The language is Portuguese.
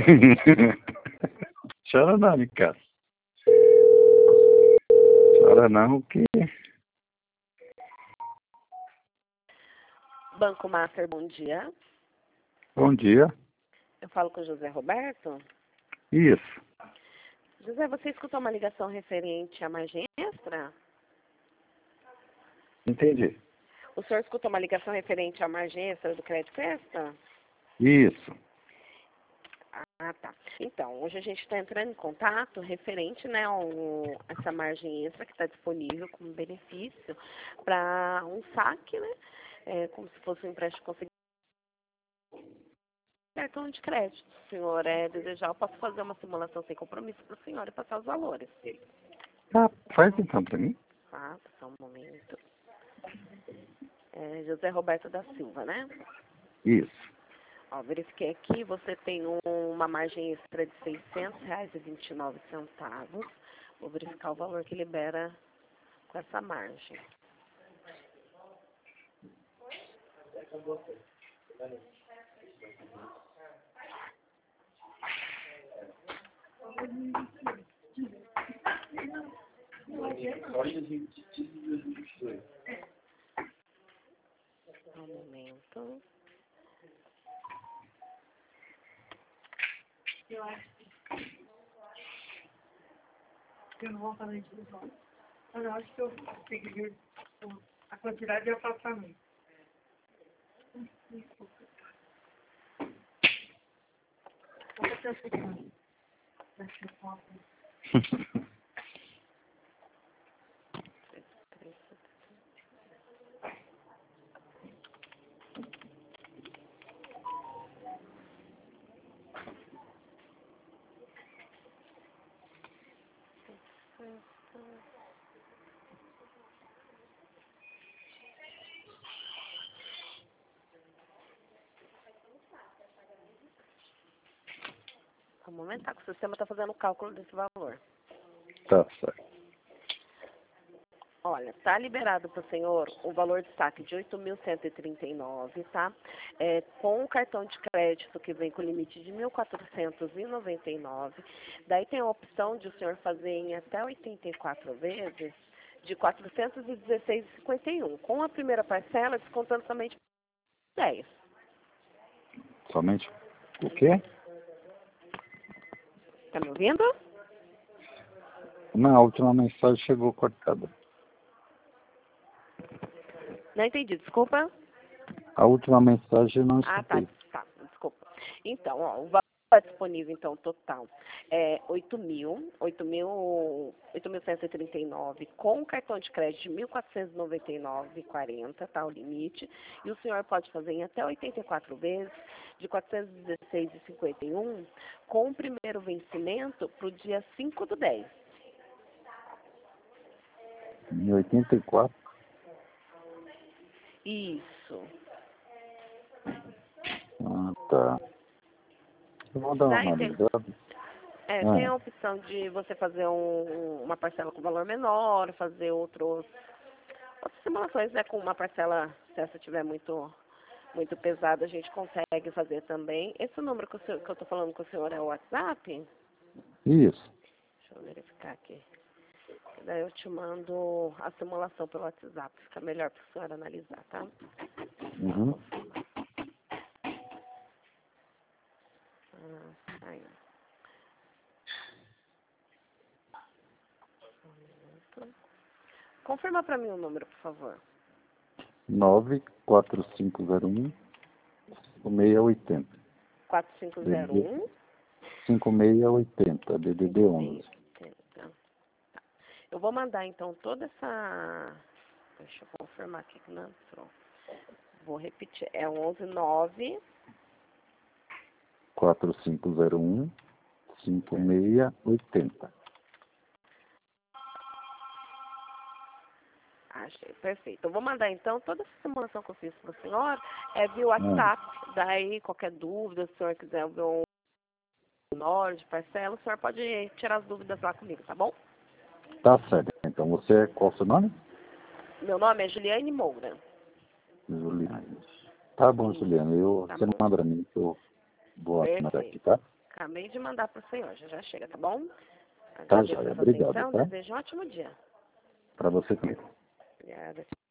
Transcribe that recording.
Chora não, Ricardo. Chora não, que... Banco Master, bom dia. Bom dia. Eu falo com o José Roberto. Isso. José, você escutou uma ligação referente à margem extra? Entendi. O senhor escutou uma ligação referente à margem extra do Crédito Festa? Isso. Ah, tá. Então, hoje a gente está entrando em contato referente, né, essa margem extra que está disponível como benefício para um saque, né, como se fosse um empréstimo conseguido. Cartão de crédito. Se o senhor desejar, eu posso fazer uma simulação sem compromisso para o senhor e passar os valores. Ah, faz então para mim. Tá, só um momento. José Roberto da Silva, né? Isso. Ó, verifiquei aqui, você tem uma margem extra de R$ 600,29. Vou verificar o valor que libera com essa margem. Um momento. Eu acho que eu não vou fazer isso não. Mas eu acho que eu tenho que ver a quantidade de apartamento. Um momento, tá, que o sistema está fazendo o cálculo desse valor. Tá certo. Olha, está liberado para o senhor o valor de saque de R$ 8.139, tá? Com o cartão de crédito que vem com limite de R$ 1.499. Daí tem a opção de o senhor fazer em até 84 vezes de R$ 416,51. Com a primeira parcela, descontando somente 10. Somente o quê? Tá me ouvindo? Na última mensagem chegou cortada. Não entendi, desculpa. A última mensagem não Ah, tá, escutei. desculpa. Então, ó, o valor disponível, então, total é 8.139 com cartão de crédito de 1.499,40, tá, o limite. E o senhor pode fazer em até 84 vezes de 416,51 com o primeiro vencimento para o dia 5/10. Em 84? Isso. Ah, tá. Eu vou dar uma Daí tem, analisada. tem a opção de você fazer uma parcela com valor menor, fazer outras simulações, né, com uma parcela, se essa tiver muito pesada, a gente consegue fazer também. Esse número que eu estou falando com o senhor é o WhatsApp? Isso. Deixa eu verificar aqui. Daí eu te mando a simulação pelo WhatsApp, fica melhor para o senhor analisar, tá? Uhum. Aí. Confirma para mim o número, por favor. 94501 5680. 4501 5680, DDD 11. 80. Eu vou mandar, então, toda essa... Deixa eu confirmar aqui que não entrou. Vou repetir. É 119... 4501 5680. Achei, perfeito. Eu vou mandar, então, toda essa simulação que eu fiz para o senhor via WhatsApp. Daí, qualquer dúvida, se o senhor quiser ver um menor de parcela, o senhor pode tirar as dúvidas lá comigo, tá bom? Tá certo. Então, você, qual o seu nome? Meu nome é Juliane Moura. Juliane. Tá bom, Juliane. Tá Você bom. manda pra mim que eu vou anotar aqui, Perfeito. tá? Acabei de mandar para o senhor, já chega, tá bom? Tá, Agradeço joia. a sua Obrigado, atenção, tá? desejo um ótimo dia. Para você também. Obrigada.